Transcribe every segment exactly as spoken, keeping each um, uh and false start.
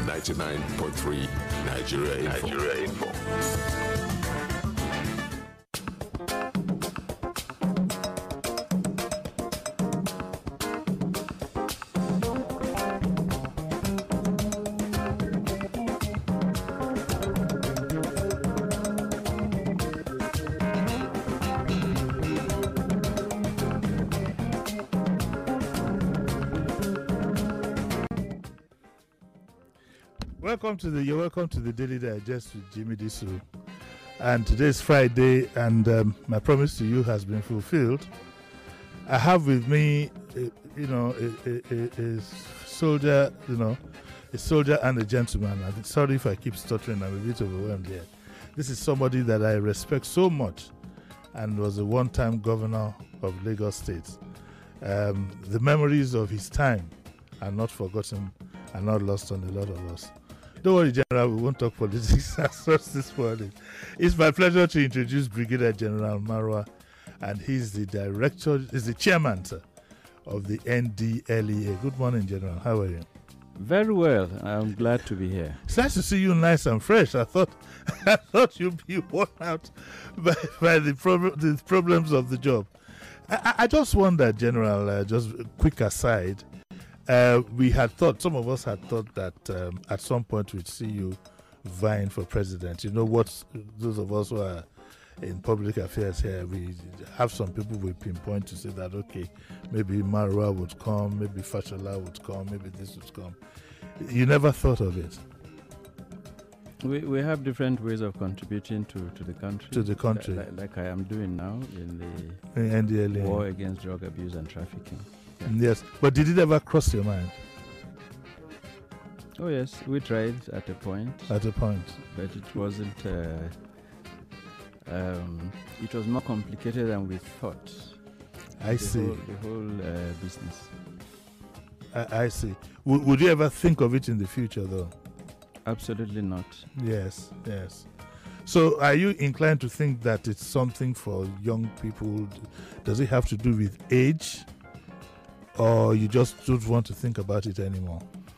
ninety-nine point three Nigeria Info. Nigeria Info. Welcome to the you're welcome to the Daily Digest with Jimmy Disu. And today is Friday, and um, my promise to you has been fulfilled. I have with me, uh, you know, a, a, a, a soldier, you know, a soldier and a gentleman. I'm sorry if I keep stuttering. I'm a bit overwhelmed here. This is somebody that I respect so much, and was a one-time governor of Lagos State. Um, the memories of his time are not forgotten, are not lost on a lot of us. Don't worry, General, we won't talk politics as such this morning. It's my pleasure to introduce Brigadier General Marwa, and he's the director, he's the chairman, sir, of the N D L E A. Good morning, General. How are you? Very well. I'm glad to be here. It's nice to see you nice and fresh. I thought I thought you'd be worn out by, by the, prob- the problems of the job. I, I just wonder, General, uh, just a quick aside, Uh, we had thought, some of us had thought that um, at some point we'd see you vying for president. You know what, those of us who are in public affairs here, we have some people we pinpoint to say that, okay, maybe Marwa would come, maybe Fashola would come, maybe this would come. You never thought of it? We we have different ways of contributing to, to the country. To the country. Like, like I am doing now in the in N D L E A. war against drug abuse and trafficking. Yeah. Yes, but did it ever cross your mind? Oh yes, we tried at a point. At a point. But it wasn't, uh, um, it was more complicated than we thought. I the see. Whole, the whole uh, business. I, I see. W- would you ever think of it in the future though? Absolutely not. Yes, yes. So are you inclined to think that it's something for young people? Does it have to do with age? Or you just don't want to think about it anymore?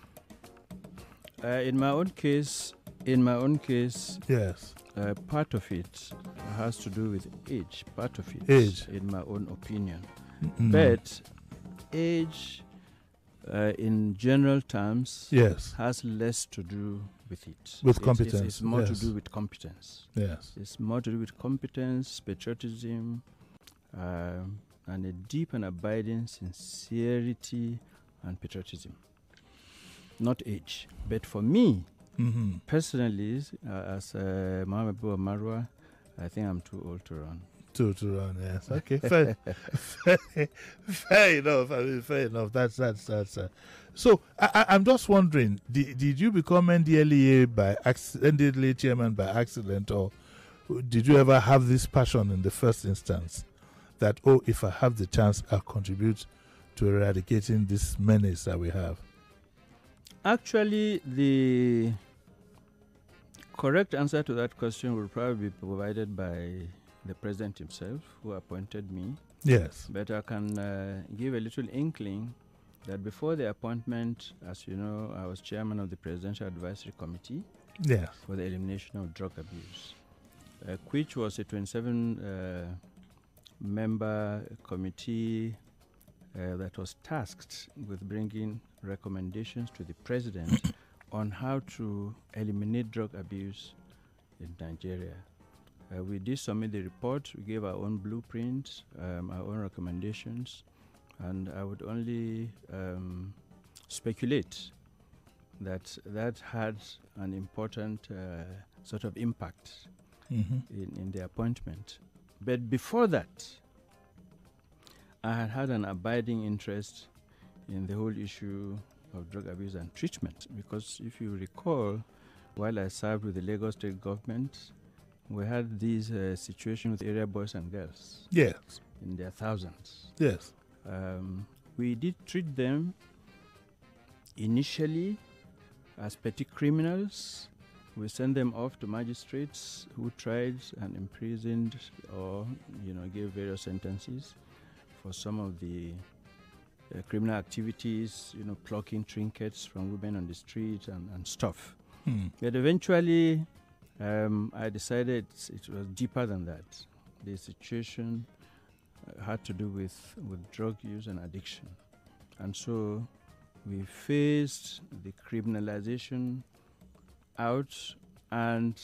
Uh, in my own case, in my own case, yes, uh, part of it has to do with age. Part of it, age, in my own opinion. Mm-hmm. But age, uh, in general terms, yes, has less to do with it. With it's, competence, it's, it's more yes. to do with competence. Yes, it's more to do with competence, patriotism. Um, and a deep and abiding sincerity and patriotism. Not age. But for me, mm-hmm. personally, uh, as uh, Mohamed Bua Marwa, I think I'm too old to run. Too to run, yes. Okay, fair, fair, fair enough. I mean, fair enough. That's, that's, that's. Uh, so, I, I, I'm just wondering, did, did you become N D L E A by acc- N D L E A chairman by accident, or did you ever have this passion in the first instance? That, oh, if I have the chance, I'll contribute to eradicating this menace that we have? Actually, the correct answer to that question will probably be provided by the president himself, who appointed me. Yes. But I can uh, give a little inkling that before the appointment, as you know, I was chairman of the Presidential Advisory Committee yes. for the elimination of drug abuse, uh, which was a twenty-seven uh, member committee uh, that was tasked with bringing recommendations to the president on how to eliminate drug abuse in Nigeria. Uh, we did submit the report, we gave our own blueprint, um, our own recommendations, and I would only um, speculate that that had an important uh, sort of impact mm-hmm. in, in the appointment. But before that, I had had an abiding interest in the whole issue of drug abuse and treatment, because if you recall, while I served with the Lagos State government, we had these uh, situations with area boys and girls. Yes. In their thousands. Yes. Um, we did treat them initially as petty criminals. We sent them off to magistrates who tried and imprisoned or, you know, gave various sentences for some of the uh, criminal activities, you know, plucking trinkets from women on the street and, and stuff. Hmm. But eventually, um, I decided it was deeper than that. The situation uh, had to do with, with drug use and addiction. And so we phased the criminalization out and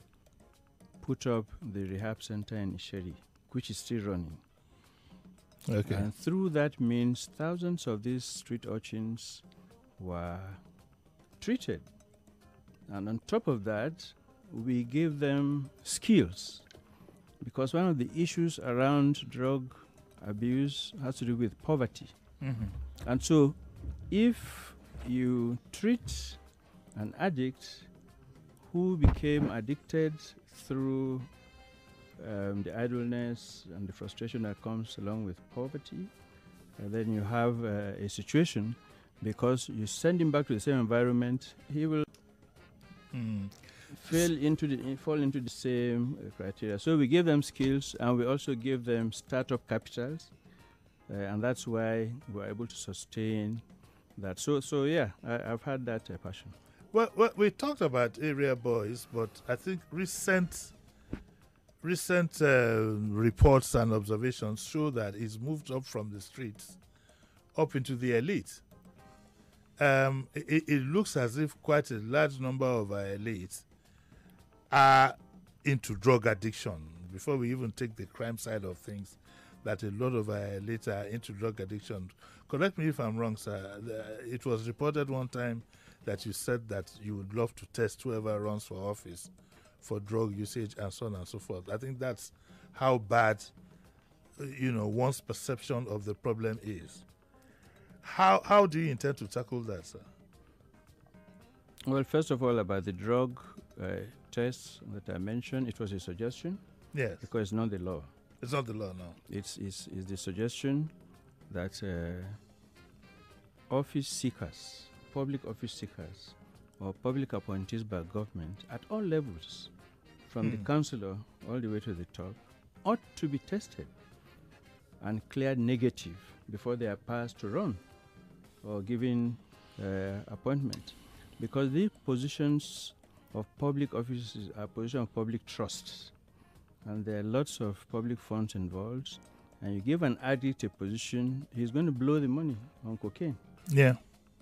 put up the rehab center in Isheri, which is still running. Okay. And through that means thousands of these street urchins were treated. And on top of that, we gave them skills. Because one of the issues around drug abuse has to do with poverty. Mm-hmm. And so if you treat an addict who became addicted through um, the idleness and the frustration that comes along with poverty, and then you have uh, a situation, because you send him back to the same environment, he will Mm. fall into the fall into the same uh, criteria. So we give them skills, and we also give them startup capitals, uh, and that's why we're able to sustain that. So, so yeah, I, I've had that uh, passion. Well, well, we talked about area boys, but I think recent recent uh, reports and observations show that it's moved up from the streets up into the elite. Um, it, it looks as if quite a large number of our elites are into drug addiction. Before we even take the crime side of things, that a lot of our elites are into drug addiction. Correct me if I'm wrong, sir. It was reported one time that you said that you would love to test whoever runs for office for drug usage and so on and so forth. I think that's how bad, you know, one's perception of the problem is. How how do you intend to tackle that, sir? Well, first of all, about the drug uh, tests that I mentioned, it was a suggestion. Yes. Because it's not the law. It's not the law, no. It's, it's, it's the suggestion that uh, office seekers, public office seekers, or public appointees by government at all levels, from Hmm. the councillor all the way to the top, ought to be tested and cleared negative before they are passed to run or given uh, appointment. Because these positions of public offices are positions of public trust, and there are lots of public funds involved, and you give an addict a position, he's going to blow the money on cocaine. Yeah.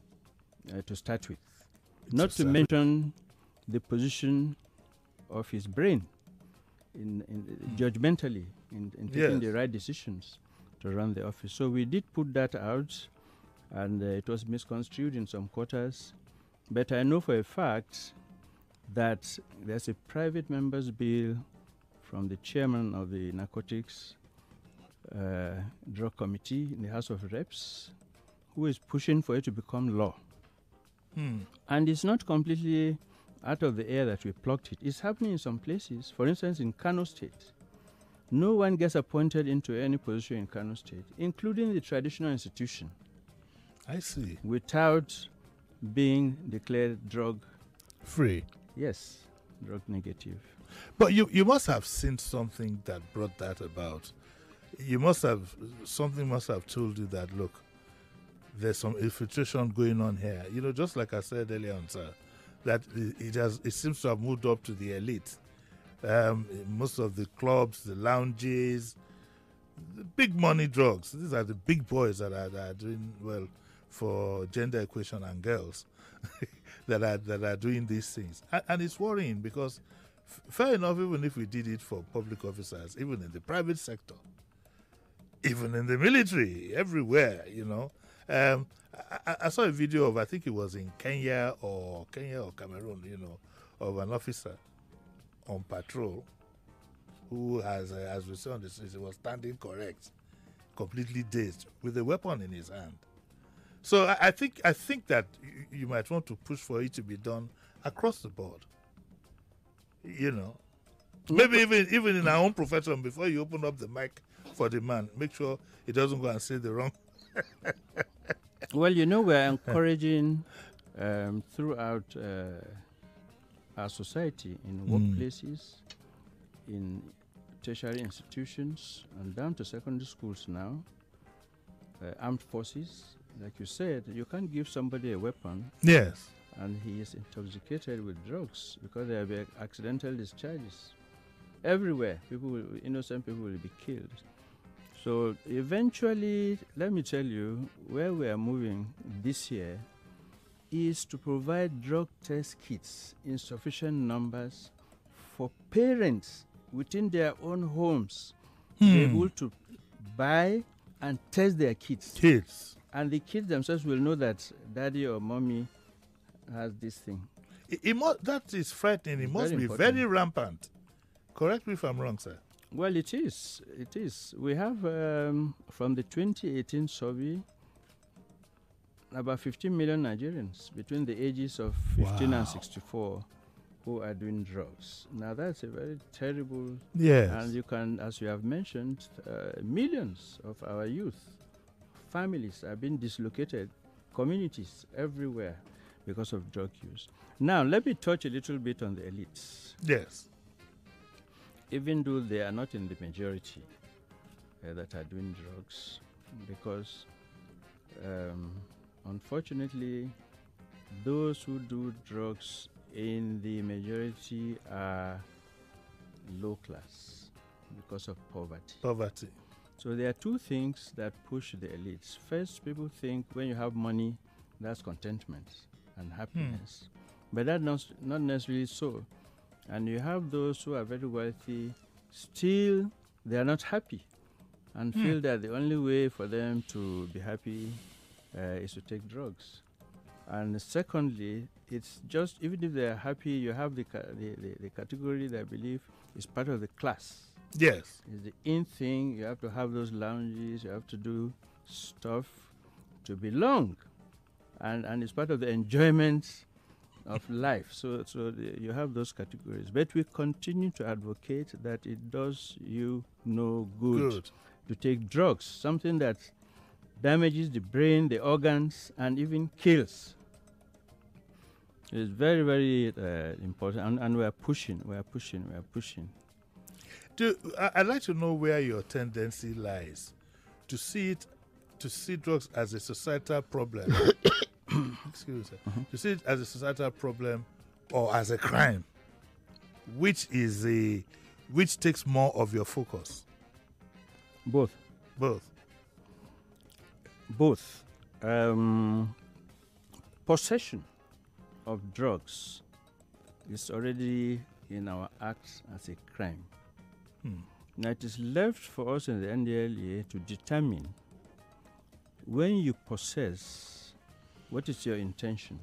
Uh, to start with. Not to start mention the position of his brain in, in Mm. judgmentally in, in taking Yes. the right decisions to run the office. So we did put that out, and uh, it was misconstrued in some quarters. But I know for a fact that there's a private member's bill from the chairman of the Narcotics uh, Drug Committee in the House of Reps, who is pushing for it to become law. Hmm. And it's not completely out of the air that we plucked it. It's happening in some places. For instance, in Kano State, no one gets appointed into any position in Kano State, including the traditional institution, I see. without being declared drug, Free. yes, drug negative. But you, you must have seen something that brought that about. You must have, something must have told you that, look, there's some infiltration going on here. You know, just like I said earlier on, sir, that it, it has, it seems to have moved up to the elite. Um, most of the clubs, the lounges, the big money drugs. These are the big boys that are, that are doing well for gender equation and girls that are that are doing these things. And, and it's worrying because, f- fair enough, even if we did it for public officers, even in the private sector, even in the military, everywhere, you know. Um, I, I saw a video of, I think it was in Kenya or Kenya or Cameroon, you know, of an officer on patrol who has, uh, as we saw on the street, he was standing correct, completely dazed, with a weapon in his hand. So I, I think I think that you, you might want to push for it to be done across the board. You know, maybe even even in our own profession, before you open up the mic for the man, make sure he doesn't go and say the wrong. Well, you know, we're encouraging um, throughout uh, our society, in workplaces, in tertiary institutions, and down to secondary schools now, uh, armed forces. Like you said, you can't give somebody a weapon Yes. and he is intoxicated with drugs because there will be accidental discharges. Everywhere, people will, innocent people will be killed. So eventually, let me tell you, where we are moving this year is to provide drug test kits in sufficient numbers for parents within their own homes to be Hmm. able to buy and test their kids. Kids. And the kids themselves will know that daddy or mommy has this thing. It, it mu- that is frightening. It It's must very be important. very rampant. Correct me if I'm wrong, sir. Well, it is. It is. We have, um, from the twenty eighteen survey, about fifteen million Nigerians between the ages of fifteen Wow. and sixty-four who are doing drugs. Now, that's a very terrible. Yes. And you can, as you have mentioned, uh, millions of our youth, families are being dislocated, communities everywhere because of drug use. Now, let me touch a little bit on the elites. Yes. Even though they are not in the majority uh, that are doing drugs, because um, unfortunately, those who do drugs in the majority are low class because of poverty. Poverty. So there are two things that push the elites. First, people think when you have money, that's contentment and happiness. But that's not, not necessarily so. And you have those who are very wealthy, still they are not happy and Hmm. feel that the only way for them to be happy uh, is to take drugs. And secondly, it's just, even if they are happy, you have the, ca- the, the, the category that I believe is part of the class. Yes. It's the in thing. You have to have those lounges. You have to do stuff to belong, and and it's part of the enjoyment of life. So so the, you have those categories. But we continue to advocate that it does you no good, Good. to take drugs, something that damages the brain, the organs, and even kills. It's very very uh, important, and, and we are pushing. We are pushing. We are pushing. Do, I, I'd like to know where your tendency lies to see it, to see drugs as a societal problem. Excuse me, sir. Uh-huh. To see it as a societal problem or as a crime. Which is a, which takes more of your focus? Both. Both. Both. Um, possession of drugs is already in our acts as a crime. Hmm. Now it is left for us in the N D L E A to determine when you possess, what is your intention?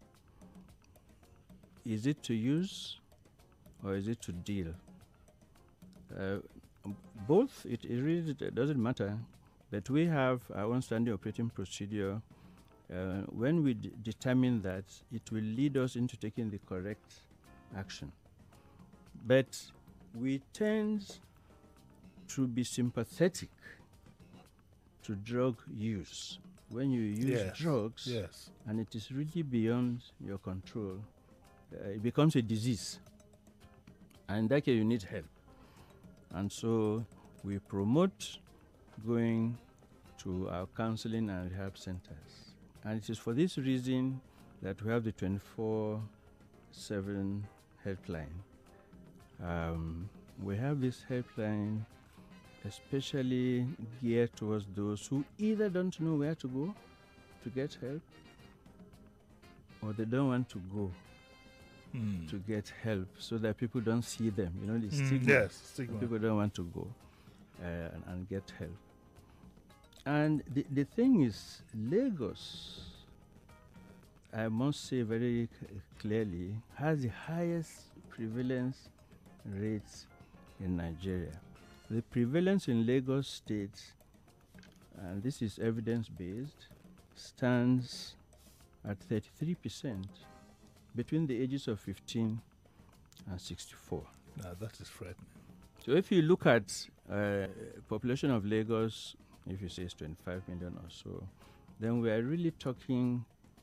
Is it to use or is it to deal? Uh, both, it, it really d- doesn't matter, but we have our own standard operating procedure. Uh, when we d- determine that, it will lead us into taking the correct action. But we tend to be sympathetic to drug use. When you use Yes. drugs Yes. and it is really beyond your control, uh, it becomes a disease. And in that case, you need help. And so we promote going to our counseling and rehab centers. And it is for this reason that we have the twenty-four seven helpline. Um, we have this helpline especially geared towards those who either don't know where to go to get help or they don't want to go Hmm. to get help so that people don't see them. You know, the Mm, stigma. yes, stigma. People don't want to go uh, and, and get help. And the, the thing is, Lagos, I must say very c- clearly, has the highest prevalence rates in Nigeria. The prevalence in Lagos State, and this is evidence-based, stands at thirty-three percent between the ages of fifteen and sixty-four. Now that is frightening. So if you look at uh, population of Lagos, if you say it's twenty-five million or so, then we are really talking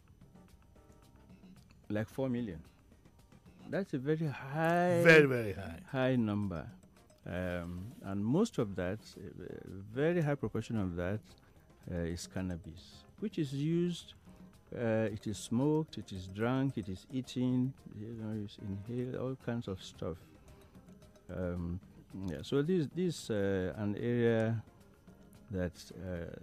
like four million. That's a very high, Very, very high. high number. Um, and most of that, a very high proportion of that, uh, is cannabis, which is used. Uh, it is smoked, it is drunk, it is eaten, you know, it's inhaled, all kinds of stuff. Um, yeah, so this this uh, an area that uh,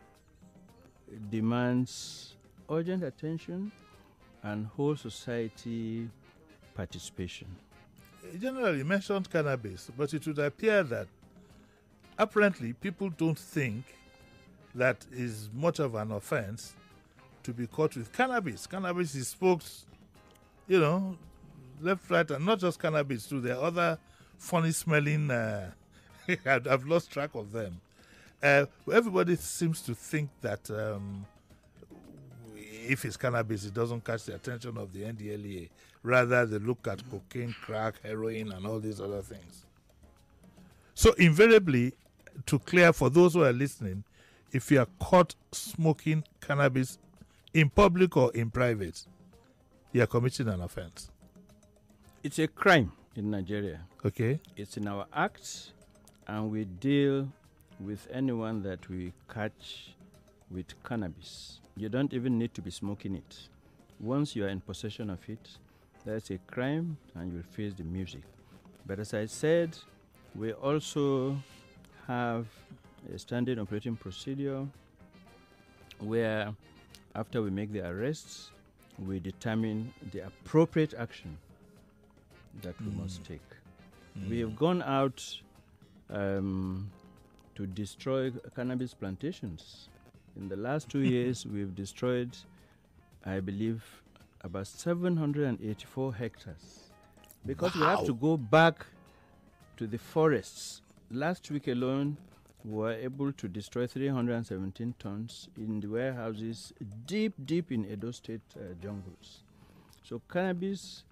demands urgent attention and whole society participation. Generally, you mentioned cannabis, but it would appear that apparently people don't think that is much of an offense to be caught with cannabis. Cannabis is smoked, you know, left, right, and not just cannabis too. There are other funny smelling, uh, I've lost track of them. Uh, everybody seems to think that um, if it's cannabis, it doesn't catch the attention of the N D L E A. Rather, they look at cocaine, crack, heroin, and all these other things. So invariably, to clear for those who are listening, if you are caught smoking cannabis in public or in private, you are committing an offense. It's a crime in Nigeria. Okay. It's in our acts, and we deal with anyone that we catch with cannabis. You don't even need to be smoking it. Once you are in possession of it, that's a crime, and you'll face the music. But as I said, we also have a standard operating procedure where after we make the arrests, we determine the appropriate action that we Mm. must take. Mm. We have gone out um, to destroy cannabis plantations. In the last two years, we've destroyed, I believe, about seven hundred eighty-four hectares. Because we have Wow. to go back to the forests. Last week alone, we were able to destroy three hundred seventeen tons in the warehouses deep, deep in Edo State uh, jungles. So cannabis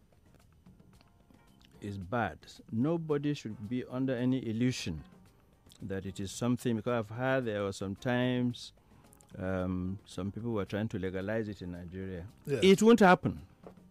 is bad. Nobody should be under any illusion that it is something, because I've heard there were some times um, some people were trying to legalize it in Nigeria. Yes. It won't happen.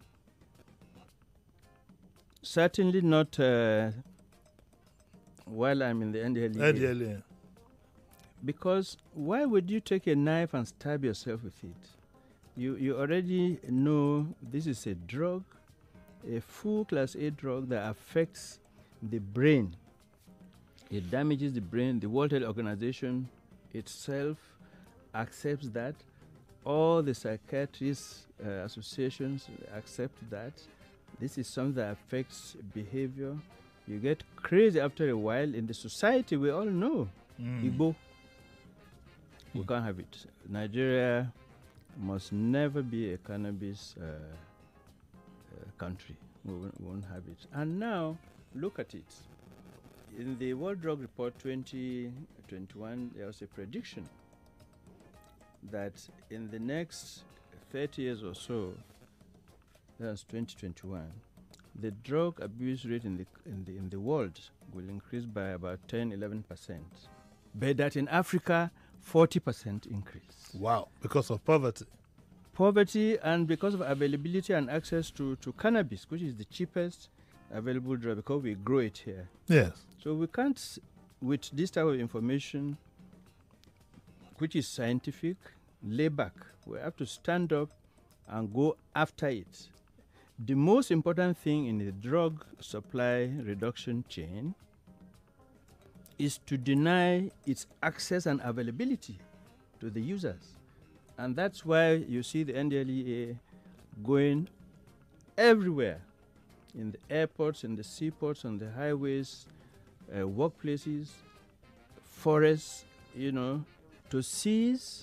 Certainly not uh, while I'm in the N D L E A. N D L E A. Because why would you take a knife and stab yourself with it? You you already know this is a drug, a full class A drug that affects the brain. It damages the brain. The World Health Organization itself accepts that. All the psychiatrist uh, associations accept that. This is something that affects behavior. You get crazy after a while. In the society, we all know. Mm. Igbo. We can't have it. Nigeria must never be a cannabis uh, uh, country. We won't, we won't have it. And now, look at it. In the World Drug Report twenty twenty-one, there was a prediction that in the next thirty years or so, that's twenty twenty-one, the drug abuse rate in the in the in the world will increase by about ten, eleven percent. But that in Africa, forty percent increase. Wow, because of poverty. Poverty, and because of availability and access to, to cannabis, which is the cheapest available drug, because we grow it here. Yes. So we can't, with this type of information, which is scientific, lay back. We have to stand up and go after it. The most important thing in the drug supply reduction chain is to deny its access and availability to the users. And that's why you see the N D L E A going everywhere, in the airports, in the seaports, on the highways, uh, workplaces, forests, you know, to seize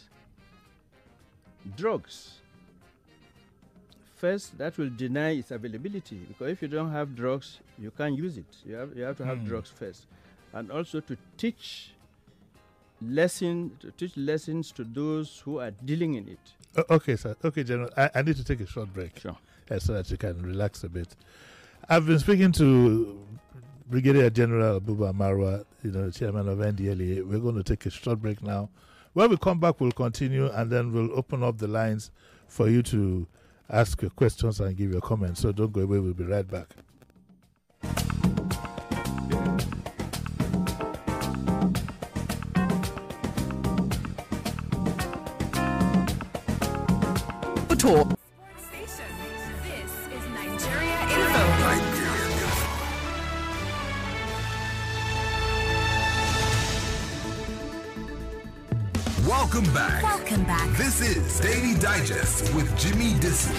drugs. First, that will deny its availability, because if you don't have drugs, you can't use it. You have, you have to have Mm. drugs first. And also to teach lesson, to teach lessons to those who are dealing in it. O- okay, sir. Okay, General. I, I need to take a short break Sure. uh, so that you can relax a bit. I've been speaking to Brigadier General Buba Marwa, you know, chairman of N D L E A. We're going to take a short break now. When we come back, we'll continue, and then we'll open up the lines for you to ask your questions and give your comments. So don't go away. We'll be right back. Welcome back. Welcome back. This is Daily Digest with Jimmy Disu.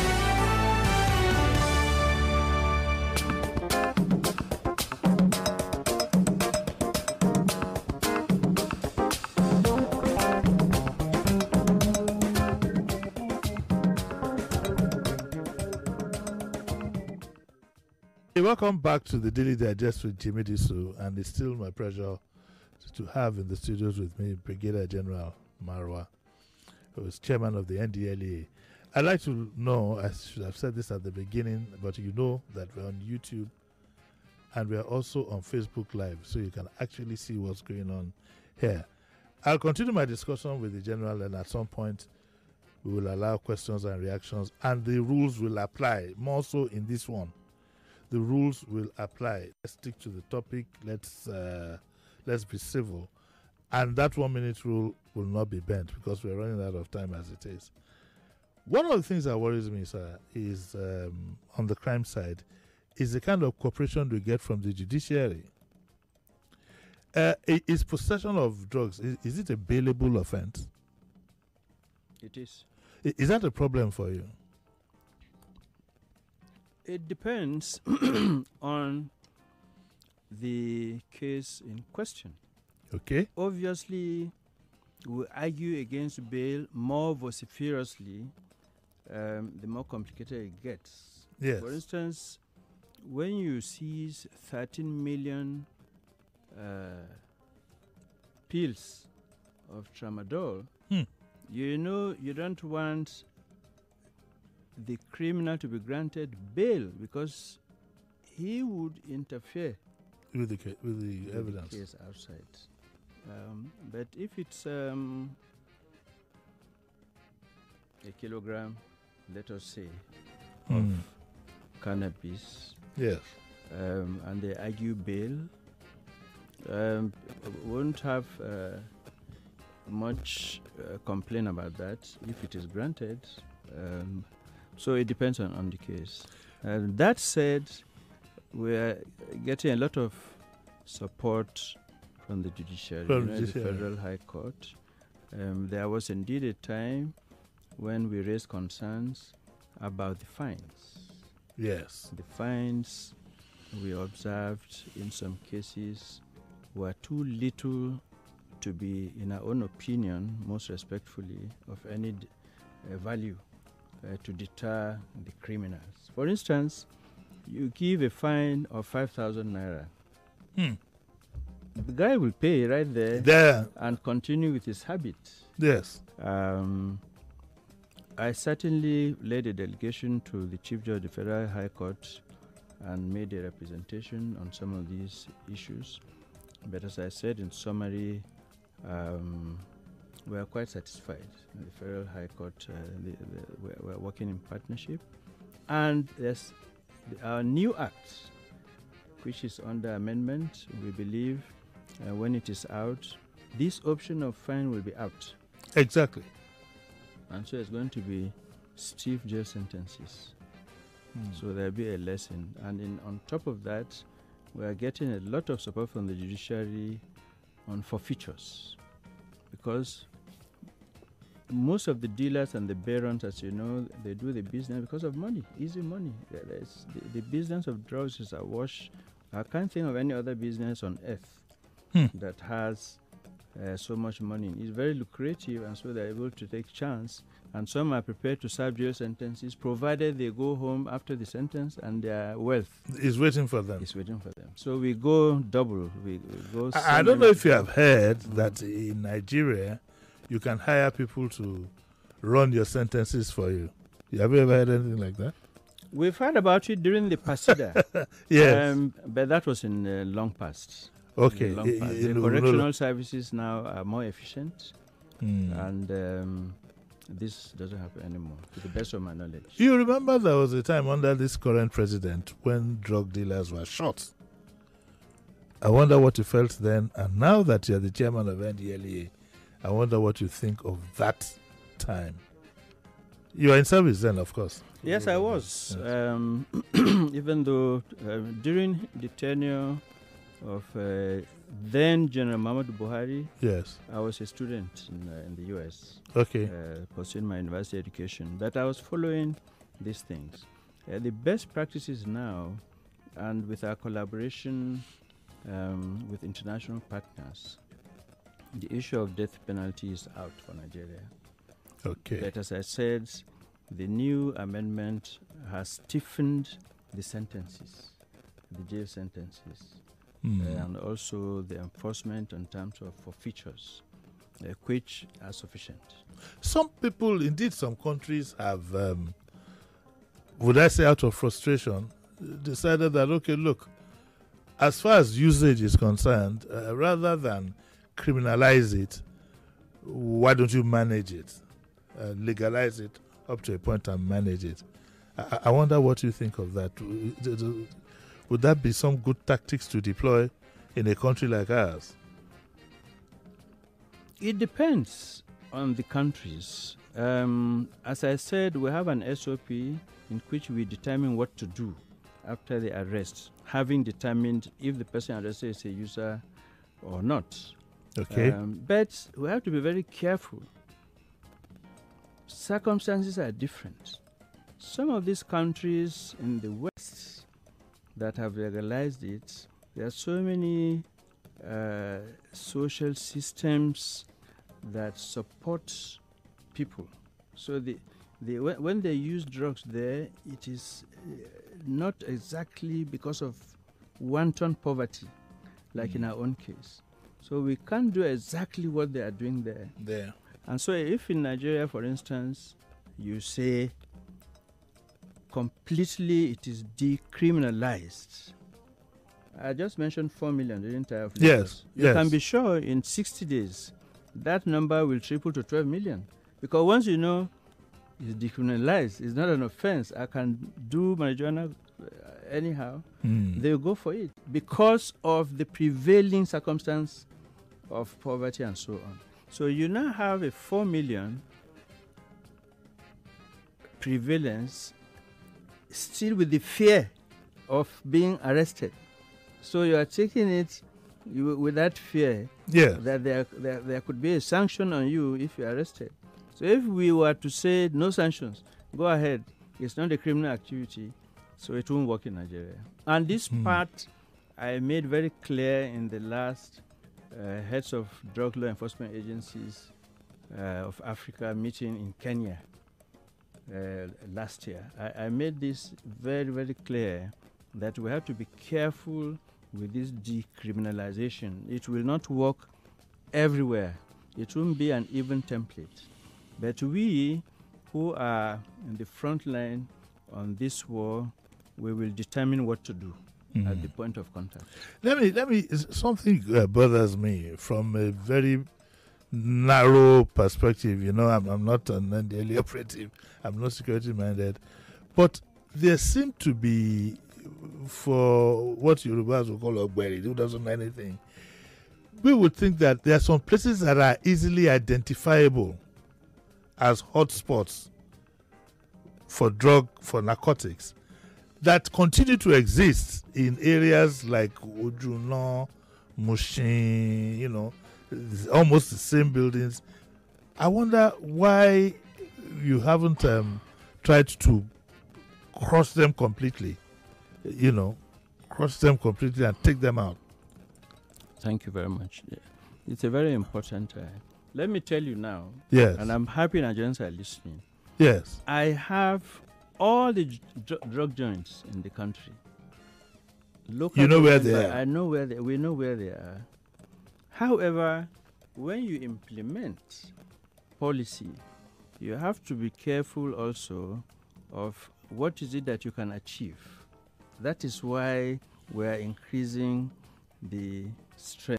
Welcome back to the Daily Digest with Jimmy Disu, and it's still my pleasure to have in the studios with me Brigadier General Marwa, who is chairman of the N D L E A. I'd like to know, I should have said this at the beginning, but you know that we're on YouTube and we're also on Facebook Live, so you can actually see what's going on here. I'll continue my discussion with the general, and at some point we will allow questions and reactions, and the rules will apply, more so in this one. The rules will apply. Let's stick to the topic. Let's uh, let's be civil, and that one minute rule will not be bent because we're running out of time as it is. One of the things that worries me, sir, is um, on the crime side, is the kind of cooperation we get from the judiciary. Uh, is possession of drugs, is, is it a bailable offense? It is. Is that a problem for you? It depends on the case in question. Okay. Obviously, we argue against bail more vociferously um, the more complicated it gets. Yes. For instance, when you seize thirteen million uh, pills of tramadol, hmm. you know you don't want the criminal to be granted bail because he would interfere with the ca- with the with evidence. The case outside. Um, but if it's um, a kilogram, let us say, Mm. of cannabis, Yes. um, and they argue bail, um, won't have uh, much uh, complaint about that if it is granted. Um, so it depends on, on the case. Uh, that said, we're getting a lot of support from the judiciary, From you know, the judiciary. Federal High Court. Um, there was indeed a time when we raised concerns about the fines. Yes. The fines we observed in some cases were too little to be, in our own opinion, most respectfully, of any d- uh, value uh, to deter the criminals. For instance, you give a fine of five thousand naira. Hmm. The guy will pay right there There. and continue with his habit. Yes. Um, I certainly led a delegation to the Chief Judge of the Federal High Court and made a representation on some of these issues. But as I said in summary, um, we are quite satisfied. The Federal High Court, uh, the, the, we're, we're working in partnership. And there's the, our new act, which is under amendment, we believe uh, when it is out, this option of fine will be out. Exactly. And so it's going to be stiff jail sentences. Mm. So there'll be a lesson. And in, on top of that, we are getting a lot of support from the judiciary on forfeitures. Because most of the dealers and the barons, as you know, they do the business because of money, easy money. There- there's The, the business of drugs is awash. I can't think of any other business on earth Hmm. that has uh, so much money. It's very lucrative, and so they're able to take chance. And some are prepared to serve jail sentences, provided they go home after the sentence and their wealth Is waiting for them. is waiting for them. So we go double. We, we go. I, I don't know if you have heard that in Nigeria, you can hire people to run your sentences for you. Have you ever heard anything like that? We've heard about it during the Pasida. Yes. Um, but that was in uh, long past. Okay. In the long I- past. I- The no, no, correctional no. services now are more efficient, Hmm. and um, this doesn't happen anymore, to the best of my knowledge. You remember there was a time under this current president when drug dealers were shot. I wonder what you felt then, and now that you're the chairman of N D L E A, I wonder what you think of that time. You were in service then, of course. Yes, I was. Yes. Um, even though uh, during the tenure of uh, then General Muhammadu Buhari. Yes. I was a student in, uh, in the U S, Okay. uh, pursuing my university education, but I was following these things. Uh, the best practices now, and with our collaboration um, with international partners, the issue of death penalty is out for Nigeria. Okay. But as I said, the new amendment has stiffened the sentences, the jail sentences, Hmm. uh, and also the enforcement in terms of forfeitures, uh, which are sufficient. Some people, indeed, some countries have, um, would I say, out of frustration, decided that, okay, look, as far as usage is concerned, uh, rather than criminalize it, why don't you manage it? Uh, legalize it up to a point and manage it. I, I wonder what you think of that. Would that be some good tactics to deploy in a country like ours? It depends on the countries. Um, as I said, we have an S O P in which we determine what to do after the arrest, having determined if the person arrested is a user or not. Okay. Um, but we have to be very careful. Circumstances are different. Some of these countries in the West that have legalized it, there are so many uh, social systems that support people. So the, the, when when they use drugs there, it is uh, not exactly because of wanton poverty, like mm. in our own case. So we can't do exactly what they are doing there. There. And so if in Nigeria, for instance, you say completely it is decriminalized. I just mentioned four million, didn't I? Of yes. You yes. can be sure in sixty days, that number will triple to twelve million. Because once you know it's decriminalized, it's not an offense, I can do marijuana uh, anyhow, mm. they will go for it because of the prevailing circumstance of poverty and so on. So you now have a four million prevalence still with the fear of being arrested. So you are taking it you, with that fear yeah. that there, there, there could be a sanction on you if you're arrested. So if we were to say no sanctions, go ahead, it's not a criminal activity, so it won't work in Nigeria. And this mm. part I made very clear in the last uh, heads of drug law enforcement agencies uh, of Africa meeting in Kenya uh, last year. I, I made this very, very clear that we have to be careful with this decriminalization. It will not work everywhere. It won't be an even template. But we who are in the front line on this war, we will determine what to do mm. at the point of contact. Let me, let me, something uh, bothers me from a very narrow perspective. You know, I'm, I'm not an N D L E operative, I'm not security minded, but there seem to be, for what Yorubas will call Ogberi, who doesn't know anything, we would think that there are some places that are easily identifiable as hotspots for drug, for narcotics, that continue to exist in areas like Ojuno, Mushin, you know, almost the same buildings. I wonder why you haven't um, tried to cross them completely, you know, cross them completely and take them out. Thank you very much. Yeah. It's a very important. Uh, let me tell you now. Yes. And I'm happy Nigerians are listening. Yes. I have all the dr- drug joints in the country. Local you know where they are. I know where they. We know where they are. However, when you implement policy, you have to be careful also of what is it that you can achieve. That is why we are increasing the strength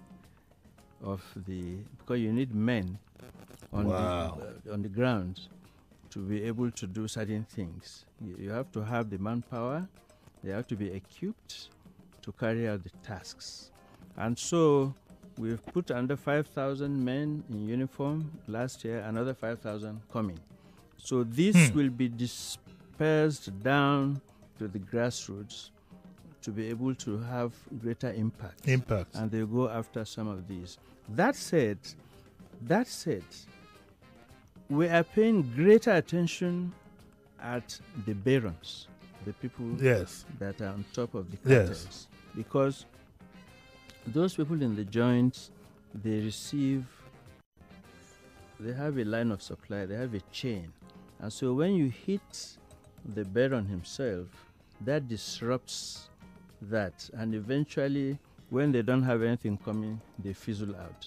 of the, because you need men on wow. the uh, on the ground to be able to do certain things. You, you have to have the manpower. They have to be equipped to carry out the tasks. And so we've put under five thousand men in uniform last year, another five thousand coming. So this hmm. will be dispersed down to the grassroots to be able to have greater impact. Impact. And they go after some of these. That said, that said, we are paying greater attention at the barons, the people Yes. that are on top of the Yes. cartels. Because those people in the joints, they receive, they have a line of supply, they have a chain. And so when you hit the baron himself, that disrupts that. And eventually, when they don't have anything coming, they fizzle out.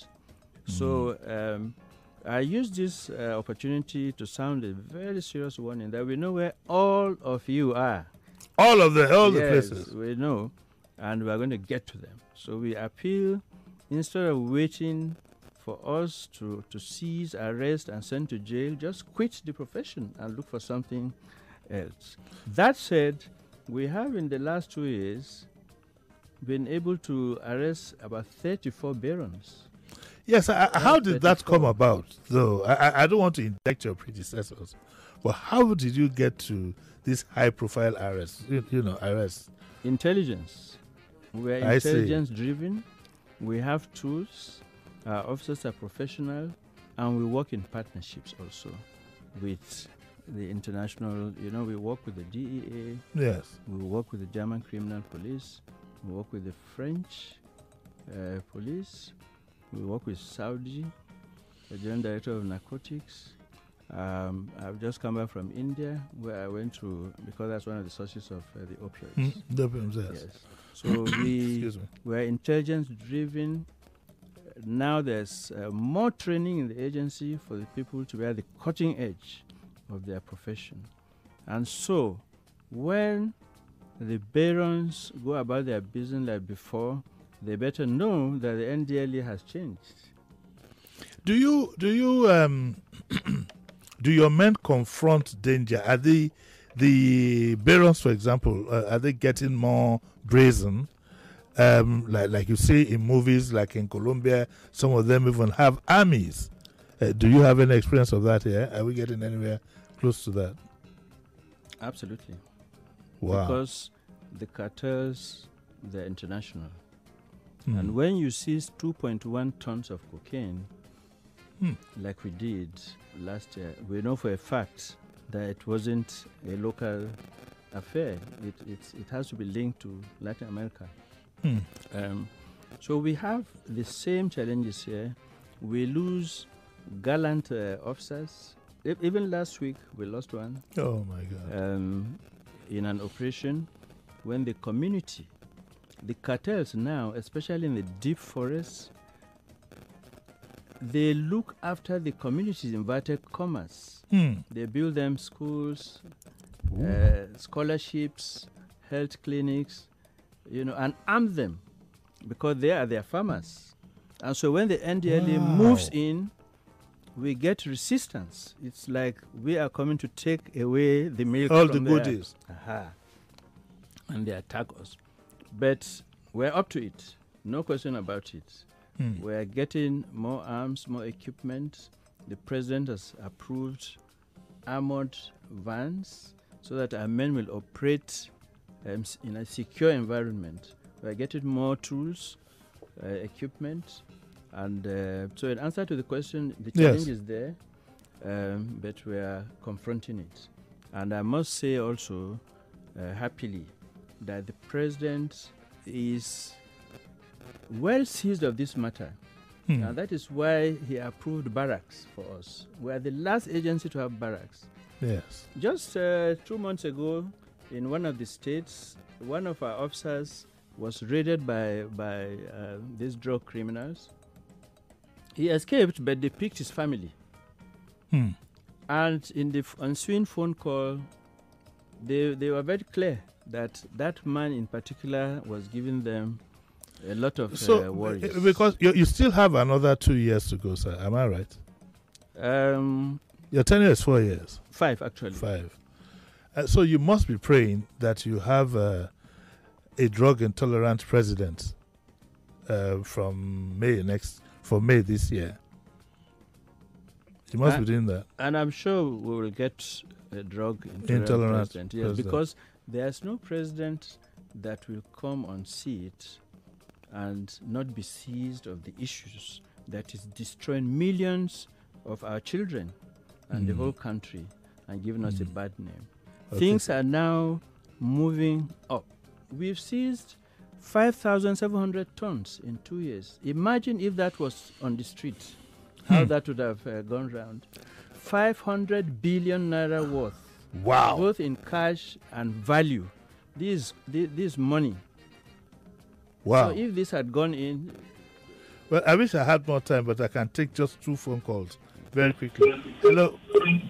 So um, I use this uh, opportunity to sound a very serious warning that we know where all of you are. All of the all the Yes, places. we know, and we are going to get to them. So we appeal, instead of waiting for us to, to seize, arrest, and send to jail, just quit the profession and look for something else. That said, we have in the last two years been able to arrest about thirty-four barons. Yes, I, I- how did that come thirty-four. about, though? I, I- I don't want to indict your predecessors, but how did you get to this high-profile arrest? You, you know, arrest. Intelligence. We are I see. intelligence driven. We have tools. Our officers are professional, and we work in partnerships also with the international. You know, we work with the D E Yes. A. We work with the German criminal police. We work with the French uh, police. We work with Saudi, the General Director of Narcotics. Um, I've just come back from India, where I went to, because that's one of the sources of uh, the opioids. Mm, the films, yes. Yes. So we Excuse me. we're intelligence driven. Now there's uh, more training in the agency for the people to be at the cutting edge of their profession. And so when the barons go about their business like before, they better know that the N D L E has changed. Do you do you um do your men confront danger? Are they the barons, for example? Uh, are they getting more brazen? Um, like like you see in movies, like in Colombia, some of them even have armies. Uh, do you have any experience of that here? Are we getting anywhere close to that? Absolutely. Wow. Because the cartels, they're international. Hmm. And when you seize two point one tons of cocaine, Hmm. like we did last year, we know for a fact that it wasn't a local affair. It, it's, it has to be linked to Latin America. Hmm. Um, so we have the same challenges here. We lose gallant uh, officers. E- even last week, we lost one Oh my God. um, in an operation when the community, the cartels now, especially in the deep forests, they look after the community's invited commerce. Hmm. They build them schools, uh, scholarships, health clinics, you know, and arm them because they are their farmers. And so when the N D L E Wow. moves in, we get resistance. It's like we are coming to take away the milk All from the there. goodies. Aha. And they attack us. But we're up to it. No question about it. Hmm. We're getting more arms, more equipment. The president has approved armored vans so that our men will operate um, s- in a secure environment. We're getting more tools, uh, equipment. And uh, so in answer to the question, the Yes. challenge is there, um, but we are confronting it. And I must say also, uh, happily, that the president is well seized of this matter. Hmm. And that is why he approved barracks for us. We are the last agency to have barracks. Yes. Just uh, two months ago, in one of the states, one of our officers was raided by, by uh, these drug criminals. He escaped, but they picked his family. Hmm. And in the f- ensuing phone call, they, they were very clear that that man in particular was giving them a lot of So, uh, worries. uh, because you, you still have another two years to go, sir. Am I right? Um, Your tenure is four years. five, actually. Five. Uh, so you must be praying that you have uh, a drug intolerant president uh, from May next for May this year. You must Uh, be doing that. And I'm sure we will get a drug intolerant, Intolerant president. Yes, president. because there's no president that will come on seat and not be seized of the issues that is destroying millions of our children and Mm. the whole country and giving us a bad name. Okay. Things are now moving up. We've seized five thousand seven hundred tons in two years. Imagine if that was on the street, how Hmm. that would have uh, gone round. five hundred billion naira worth, Wow. both in cash and value. This, this, this money. Wow. So if this had gone in, Well, I wish I had more time, but I can take just two phone calls very quickly. Hello.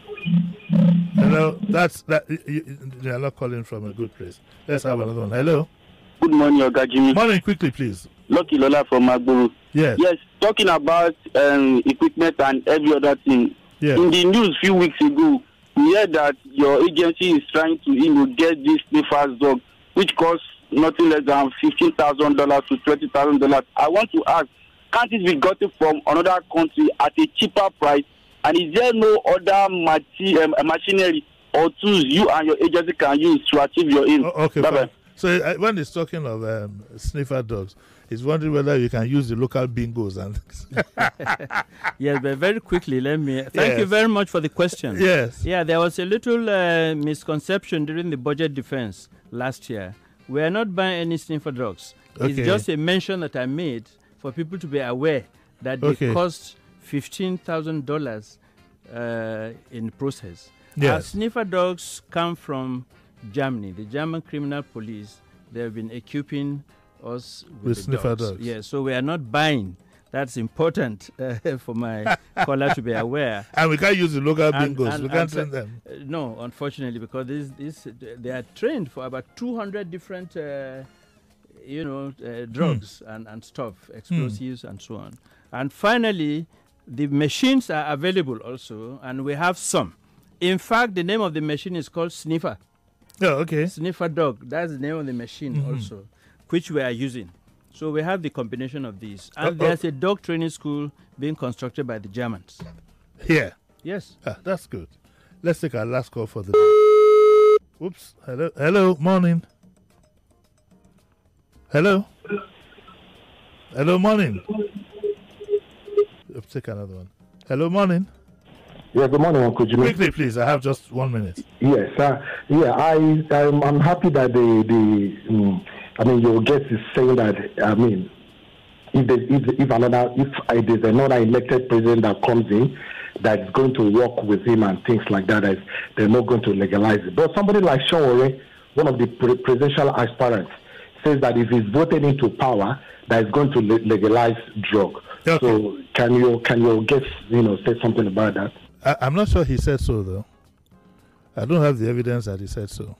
Hello. That's that. You, you- you are not calling from a good place. Let's have another one. Hello. Good morning, Oga Jimmy. Morning, quickly, please. Lucky Lola from Agboro. Yes. Yes, talking about um, equipment and every other thing. Yes. In the news a few weeks ago, we heard that your agency is trying to, you know, get this sniffers dog, which costs nothing less than fifteen thousand dollars to twenty thousand dollars. I want to ask, can't it be gotten from another country at a cheaper price? And is there no other machi- um, machinery or tools you and your agency can use to achieve your aim? O- okay. Bye-bye. Fine. So uh, when it's talking of um, sniffer dogs, he's wondering whether you can use the local bingos and. yes, but very quickly, let me thank you Yes. very much for the question. Yes. Yeah, there was a little uh, misconception during the budget defense last year. We are not buying any sniffer drugs. Okay. It's just a mention that I made for people to be aware that they Okay. cost fifteen thousand dollars uh, in process. Our Yes. sniffer dogs come from Germany. The German criminal police, they have been equipping us with, With the sniffer dogs. dogs. Yeah, so we are not buying. That's important uh, for my caller to be aware. And we can't use the local And- bingos. and- we can't and- send them. Uh, no, unfortunately, because this, this, they are trained for about two hundred different, uh, you know, uh, drugs and, and stuff, explosives and so on. And finally, the machines are available also, and we have some. In fact, the name of the machine is called Sniffer. Yeah. Okay. Sniffer dog. That's the name of the machine Mhm. also, which we are using. So we have the combination of these. And Oh, oh. there's a dog training school being constructed by the Germans. Here. Yes. Ah, that's good. Let's take our last call for the. Oops. Hello. Hello. Morning. Hello. Hello. Morning. Let's take another one. Hello. Morning. Yeah, good morning, Uncle Jimmy. Quickly, please. I have just one minute. Yes, uh, yeah, I, I'm, I'm happy that the, the um, I mean, your guest is saying that, I mean, if there, if, if another, if uh, there's another elected president that comes in, that's going to work with him and things like that, that they're not going to legalize it. But somebody like Shawore, one of the pre- presidential aspirants, says that if he's voted into power, that is going to le- legalize drug. Okay. So can you, can your guest, you know, say something about that? I, I'm not sure he said so, though. I don't have the evidence that he said so.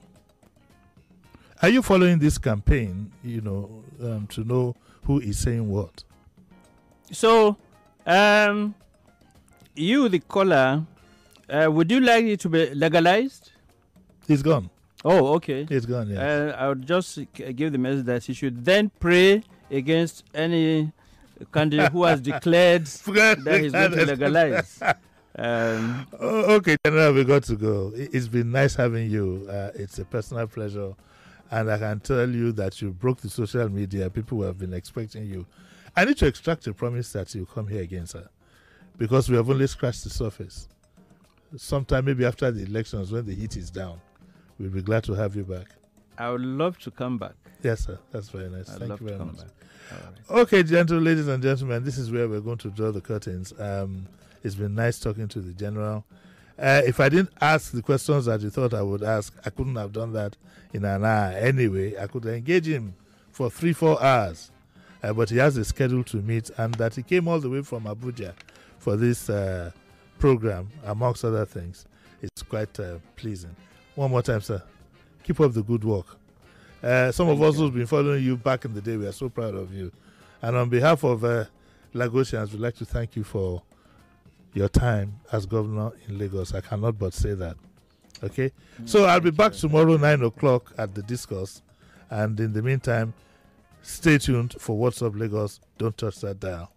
Are you following this campaign, you know, um, to know who is saying what? So, um, you, the caller, uh, would you like it to be legalized? He's gone. Oh, okay. He's gone, yes. Uh, I would just k- give the message that he should then pray against any candidate who has declared Forget that he's going to that. legalize. Um, Oh, okay, General, we got to go. It- It's been nice having you. Uh, it's a personal pleasure. And I can tell you that you broke the social media. People have been expecting you. I need to extract a promise that you come here again, sir, because we have only scratched the surface. Sometime maybe after the elections, when the heat is down, we'll be glad to have you back. I would love to come back. Yes, sir. That's very nice. I'd Thank love you to very come much. back. All right. Okay, gentle ladies and gentlemen, this is where we're going to draw the curtains. Um, it's been nice talking to the general. Uh, if I didn't ask the questions that you thought I would ask, I couldn't have done that in an hour anyway. I could engage him for three, four hours. Uh, but he has a schedule to meet, and that he came all the way from Abuja for this uh, program, amongst other things. It's quite uh, pleasing. One more time, sir. Keep up the good work. Uh, some Thank of us you. who've been following you back in the day, we are so proud of you. And on behalf of uh, Lagosians, we'd like to thank you for your time as governor in Lagos. I cannot but say that. Okay? So I'll be back tomorrow, nine o'clock at the discourse. And in the meantime, stay tuned for What's Up Lagos. Don't touch that dial.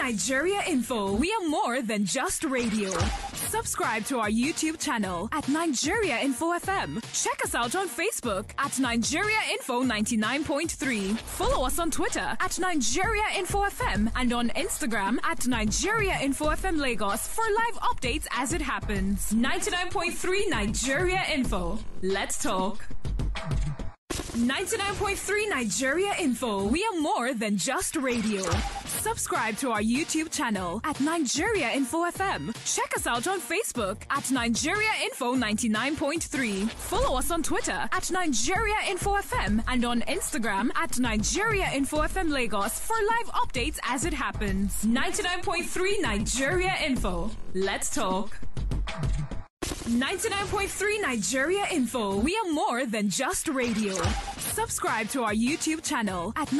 Nigeria Info. We are more than just radio. Subscribe to our YouTube channel at Nigeria Info F M. Check us out on Facebook at Nigeria Info ninety-nine point three. Follow us on Twitter at Nigeria Info F M and on Instagram at Nigeria Info F M Lagos for live updates as it happens. ninety-nine point three Nigeria Info. Let's talk. ninety-nine point three Nigeria Info. We are more than just radio. Subscribe to our YouTube channel at Nigeria Info F M. Check us out on Facebook at Nigeria Info ninety-nine point three. Follow us on Twitter at Nigeria Info F M and on Instagram at Nigeria Info F M Lagos for live updates as it happens. ninety-nine point three Nigeria Info. Let's talk. ninety-nine point three Nigeria Info. We are more than just radio. Subscribe to our YouTube channel at